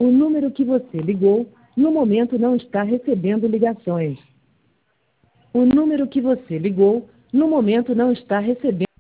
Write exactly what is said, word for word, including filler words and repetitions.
O número que você ligou, no momento não está recebendo ligações. O número que você ligou, no momento não está recebendo